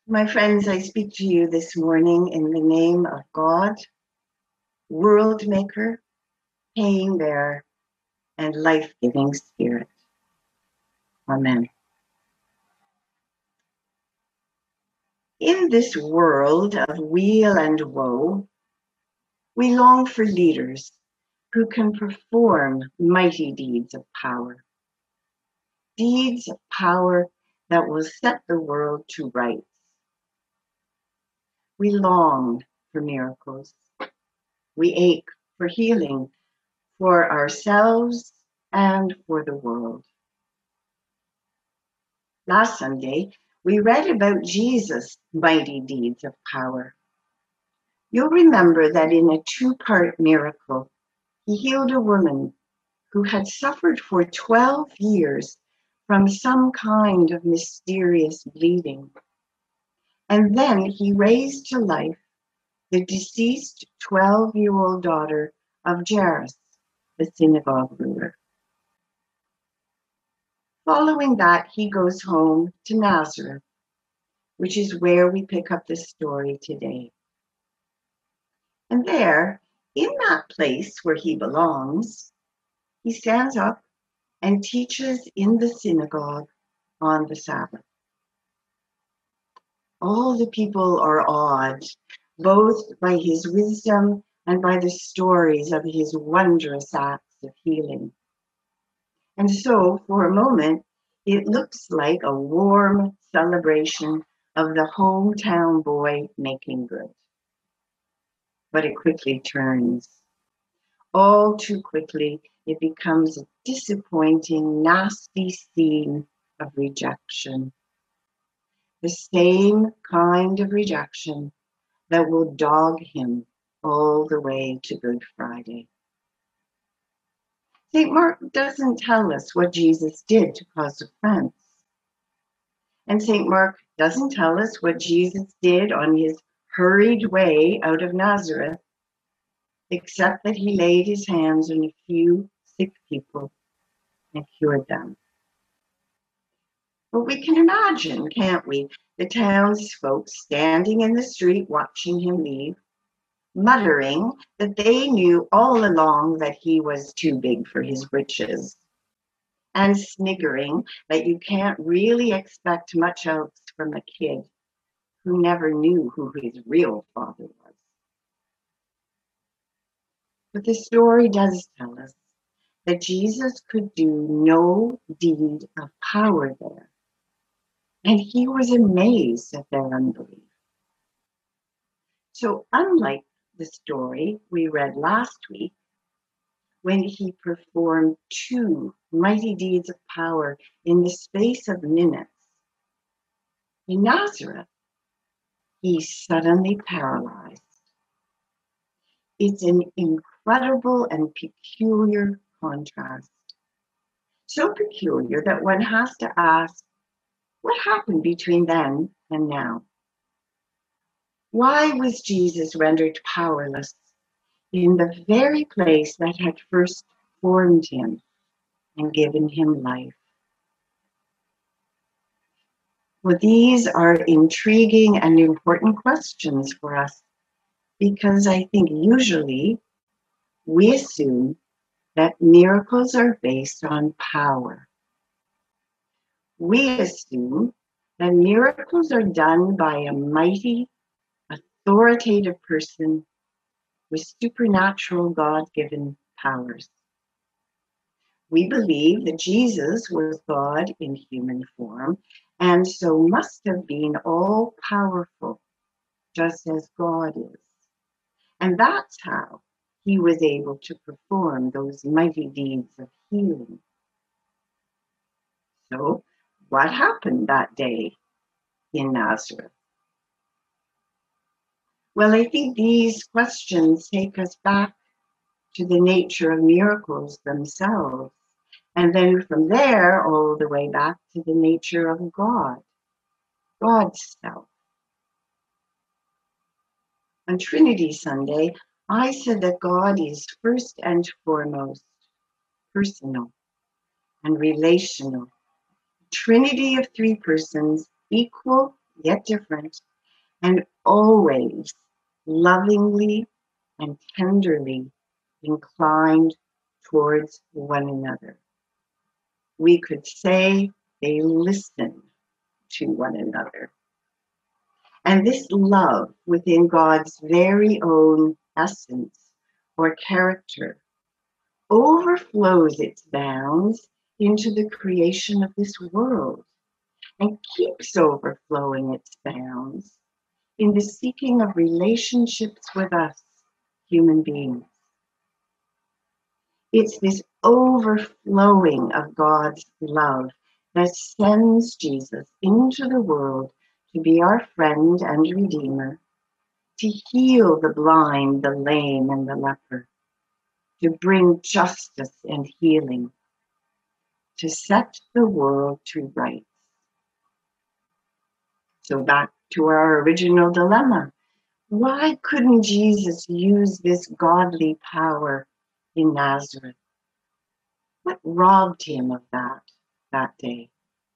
My friends, I speak to you this morning in the name of God, world maker, pain bearer, and life-giving spirit. Amen. In this world of weal and woe, we long for leaders who can perform mighty deeds of power. Deeds of power that will set the world to rights. We long for miracles. We ache for healing for ourselves and for the world. Last Sunday, we read about Jesus' mighty deeds of power. You'll remember that in a two-part miracle, he healed a woman who had suffered for 12 years from some kind of mysterious bleeding. And then he raised to life the deceased 12-year-old daughter of Jairus, the synagogue ruler. Following that, he goes home to Nazareth, which is where we pick up the story today. And there, in that place where he belongs, he stands up and teaches in the synagogue on the Sabbath. All the people are awed, both by his wisdom and by the stories of his wondrous acts of healing. And so, for a moment, it looks like a warm celebration of the hometown boy making good. But it quickly turns. All too quickly, it becomes a disappointing, nasty scene of rejection. The same kind of rejection that will dog him all the way to Good Friday. St. Mark doesn't tell us what Jesus did to cause offense. And St. Mark doesn't tell us what Jesus did on his hurried way out of Nazareth, except that he laid his hands on a few sick people and cured them. But we can imagine, can't we, the townsfolk standing in the street watching him leave, muttering that they knew all along that he was too big for his britches, and sniggering that you can't really expect much else from a kid who never knew who his real father was. But the story does tell us that Jesus could do no deed of power there, and he was amazed at their unbelief. So unlike the story we read last week, when he performed two mighty deeds of power in the space of minutes, in Nazareth, he's suddenly paralyzed. It's an incredible and peculiar contrast. So peculiar that one has to ask, what happened between then and now? Why was Jesus rendered powerless in the very place that had first formed him and given him life? Well, these are intriguing and important questions for us because I think usually we assume that miracles are based on power. We assume that miracles are done by a mighty, authoritative person with supernatural God-given powers. We believe that Jesus was God in human form and so must have been all-powerful, just as God is. And that's how he was able to perform those mighty deeds of healing. So, what happened that day in Nazareth? Well, I think these questions take us back to the nature of miracles themselves. And then from there, all the way back to the nature of God, God's self. On Trinity Sunday, I said that God is first and foremost personal and relational. Trinity of three persons, equal yet different, and always lovingly and tenderly inclined towards one another. We could say they listen to one another. And this love within God's very own essence or character overflows its bounds into the creation of this world and keeps overflowing its bounds in the seeking of relationships with us, human beings. It's this overflowing of God's love that sends Jesus into the world to be our friend and redeemer, to heal the blind, the lame, and the leper, to bring justice and healing, to set the world to rights. So back to our original dilemma. Why couldn't Jesus use this godly power in Nazareth? What robbed him of that day?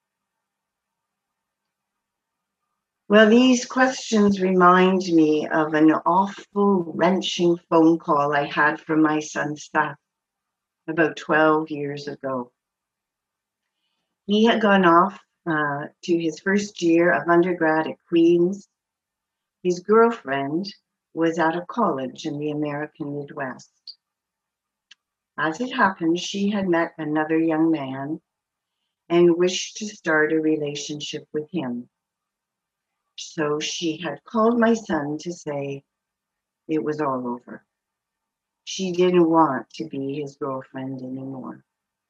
Well, these questions remind me of an awful, wrenching phone call I had from my son Seth about 12 years ago. He had gone off to his first year of undergrad at Queen's. His girlfriend was at a college in the American Midwest. As it happened, she had met another young man and wished to start a relationship with him. So she had called my son to say it was all over. She didn't want to be his girlfriend anymore.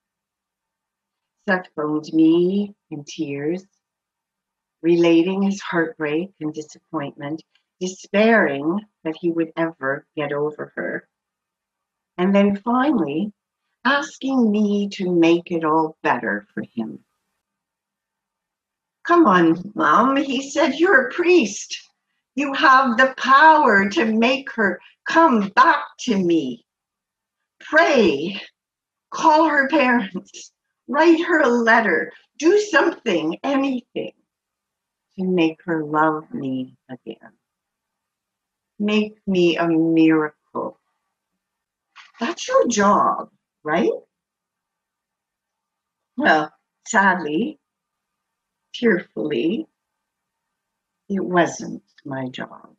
Seth phoned me in tears, relating his heartbreak and disappointment, despairing that he would ever get over her. And then finally, asking me to make it all better for him. Come on, Mom, he said, you're a priest. You have the power to make her come back to me. Pray, call her parents, write her a letter, do something, anything to make her love me again. Make me a miracle. That's your job, right? Well, sadly, tearfully, it wasn't my job.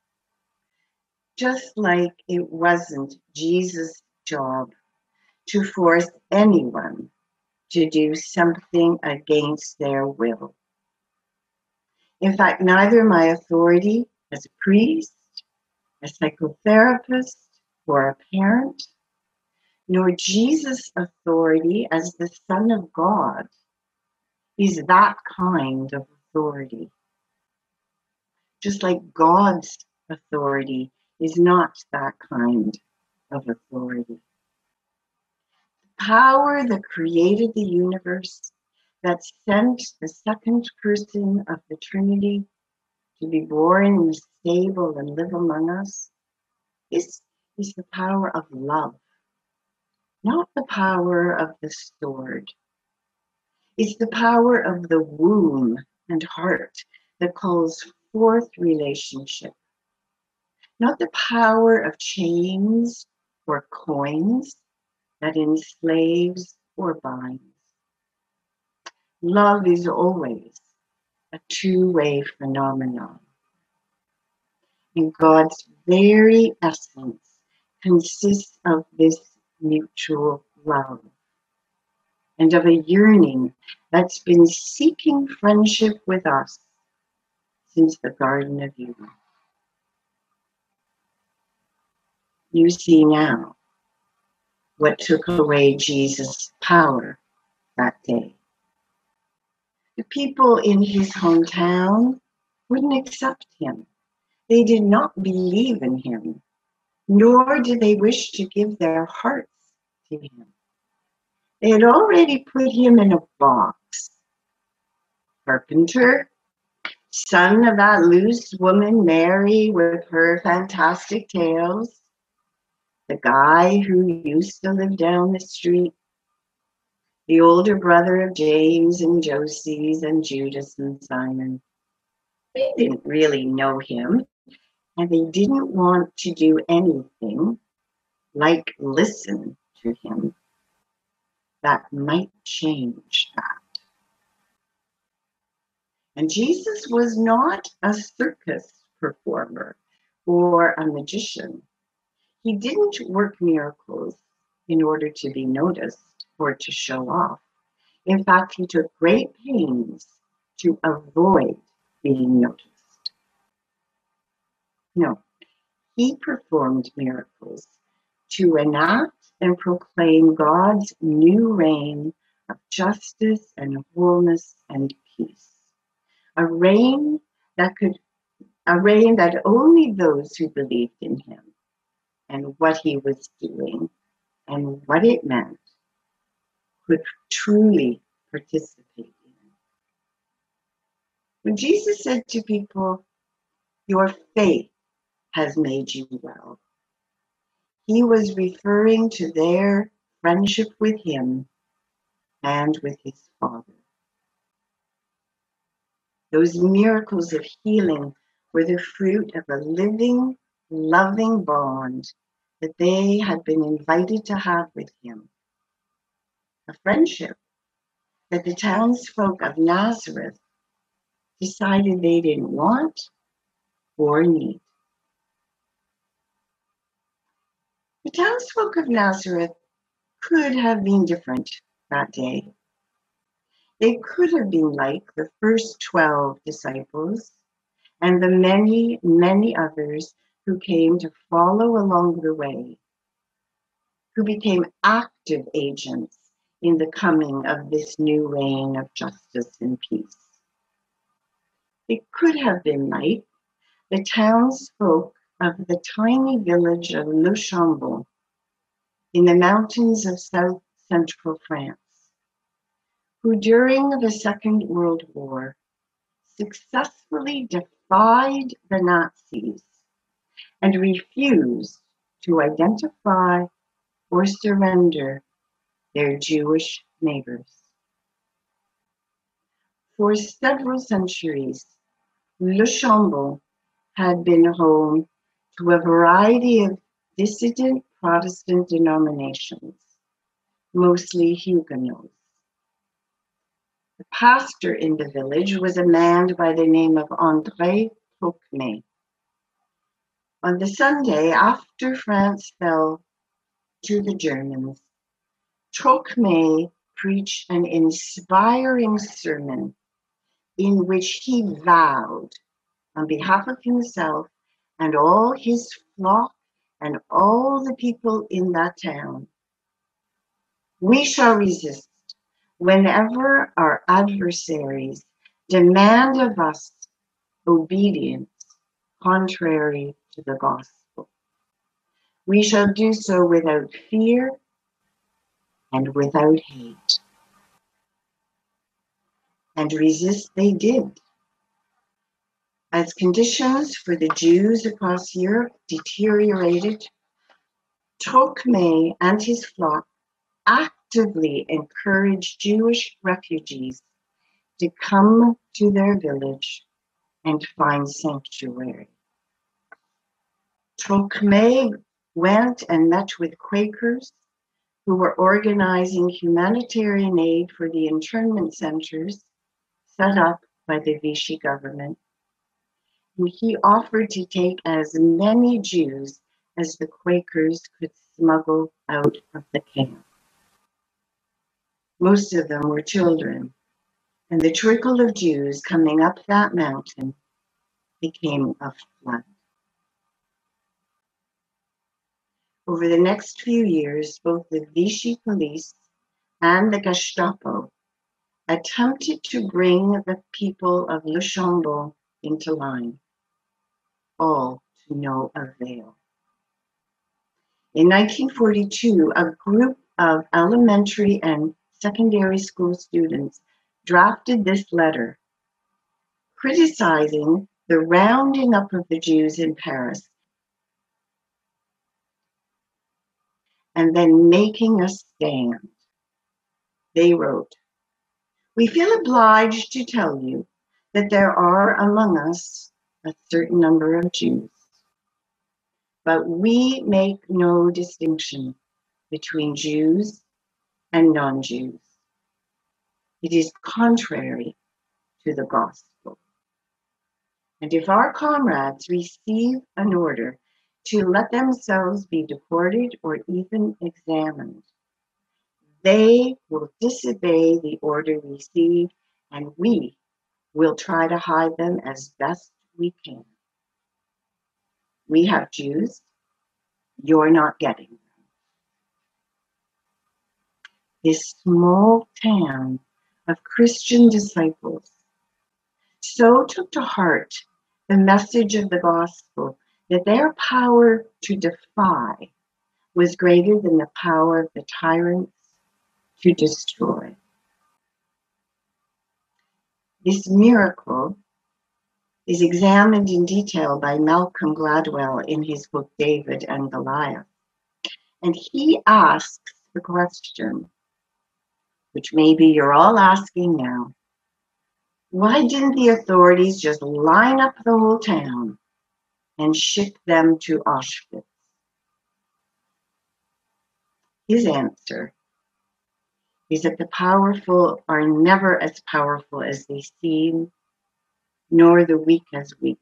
Just like it wasn't Jesus' job to force anyone to do something against their will. In fact, neither my authority as a priest, a psychotherapist, or a parent, nor Jesus' authority as the Son of God is that kind of authority. Just like God's authority is not that kind of authority. The power that created the universe, that sent the second person of the Trinity to be born in the stable and live among us, is the power of love, not the power of the sword. It's the power of the womb and heart that calls forth relationship, not the power of chains or coins that enslaves or binds. Love is always a two-way phenomenon. And God's very essence consists of this mutual love and of a yearning that's been seeking friendship with us since the Garden of Eden. You see now what took away Jesus' power that day. The people in his hometown wouldn't accept him. They did not believe in him, nor did they wish to give their hearts to him. They had already put him in a box. Carpenter, son of that loose woman Mary with her fantastic tales, the guy who used to live down the street, the older brother of James and Joses and Judas and Simon. They didn't really know him, and they didn't want to do anything like listen to him that might change that. And Jesus was not a circus performer or a magician. He didn't work miracles in order to be noticed or to show off. In fact, he took great pains to avoid being noticed. No, he performed miracles to enact and proclaim God's new reign of justice and wholeness and peace. A reign that only those who believed in him and what he was doing and what it meant could truly participate in. When Jesus said to people, "Your faith has made you well," he was referring to their friendship with him and with his Father. Those miracles of healing were the fruit of a living, loving bond that they had been invited to have with him. A friendship that the townsfolk of Nazareth decided they didn't want or need. The townsfolk of Nazareth could have been different that day. They could have been like the first 12 disciples and the many, many others who came to follow along the way, who became active agents in the coming of this new reign of justice and peace. It could have been like the townsfolk of the tiny village of Le Chambon in the mountains of south central France, who during the Second World War successfully defied the Nazis and refused to identify or surrender their Jewish neighbors. For several centuries, Le Chambon had been home to a variety of dissident Protestant denominations, mostly Huguenots. The pastor in the village was a man by the name of André Trocmé. On the Sunday after France fell to the Germans, Trocmé preached an inspiring sermon in which he vowed, on behalf of himself and all his flock and all the people in that town, "We shall resist whenever our adversaries demand of us obedience contrary to the gospel. We shall do so without fear and without hate." And resist they did. As conditions for the Jews across Europe deteriorated, Trocmé and his flock actively encouraged Jewish refugees to come to their village and find sanctuary. Trocmé went and met with Quakers who were organizing humanitarian aid for the internment centers set up by the Vichy government. And he offered to take as many Jews as the Quakers could smuggle out of the camp. Most of them were children, and the trickle of Jews coming up that mountain became a flood. Over the next few years, both the Vichy police and the Gestapo attempted to bring the people of Le Chambon into line, all to no avail. In 1942, a group of elementary and secondary school students drafted this letter criticizing the rounding up of the Jews in Paris and then making a stand. They wrote, "We feel obliged to tell you that there are among us a certain number of Jews, but we make no distinction between Jews and non-Jews. It is contrary to the gospel. And if our comrades receive an order to let themselves be deported or even examined, they will disobey the order received, and we will try to hide them as best we can. We have Jews, you're not getting them. This small town of Christian disciples so took to heart the message of the gospel that their power to defy was greater than the power of the tyrants to destroy. This miracle is examined in detail by Malcolm Gladwell in his book David and Goliath. And he asks the question, which maybe you're all asking now, why didn't the authorities just line up the whole town and ship them to Auschwitz? His answer is that the powerful are never as powerful as they seem, nor the weak as weak.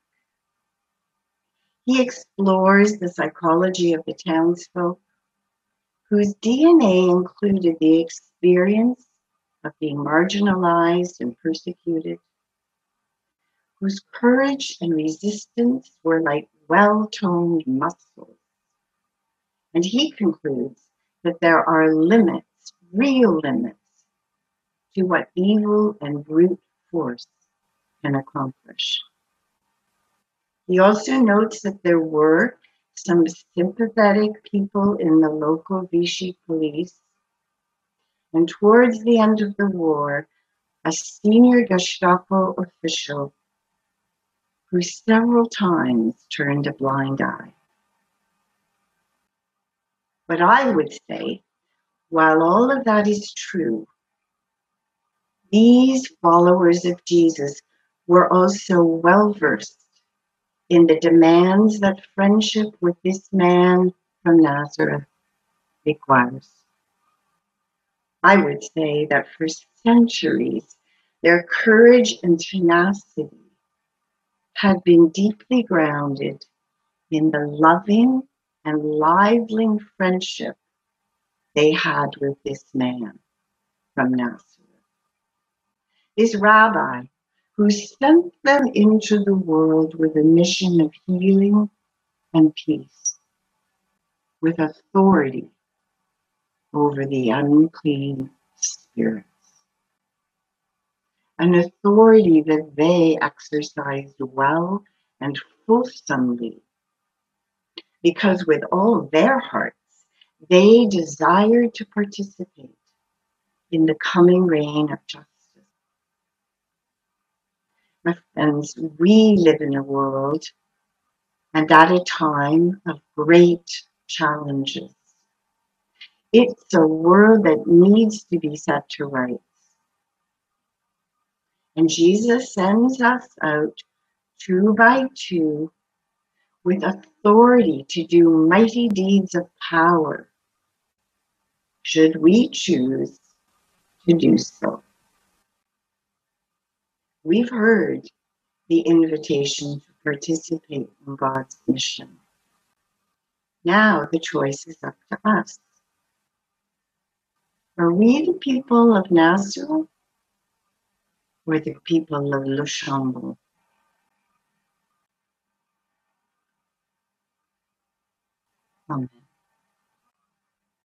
He explores the psychology of the townsfolk, whose DNA included the experience of being marginalized and persecuted, whose courage and resistance were like well-toned muscles. And he concludes that there are limits, real limits, to what evil and brute force can accomplish. He also notes that there were some sympathetic people in the local Vichy police, and towards the end of the war, a senior Gestapo official who several times turned a blind eye. But I would say, while all of that is true, these followers of Jesus were also well-versed in the demands that friendship with this man from Nazareth requires. I would say that for centuries, their courage and tenacity had been deeply grounded in the loving and lively friendship they had with this man from Nazareth. This rabbi who sent them into the world with a mission of healing and peace, with authority over the unclean spirits. An authority that they exercised well and fulsomely, because with all their hearts, they desired to participate in the coming reign of justice. My friends, we live in a world and at a time of great challenges. It's a world that needs to be set to rights. And Jesus sends us out 2 by 2 with authority to do mighty deeds of power, should we choose to do so. We've heard the invitation to participate in God's mission. Now the choice is up to us. Are we the people of Nazareth or the people of Le Chambon? Amen.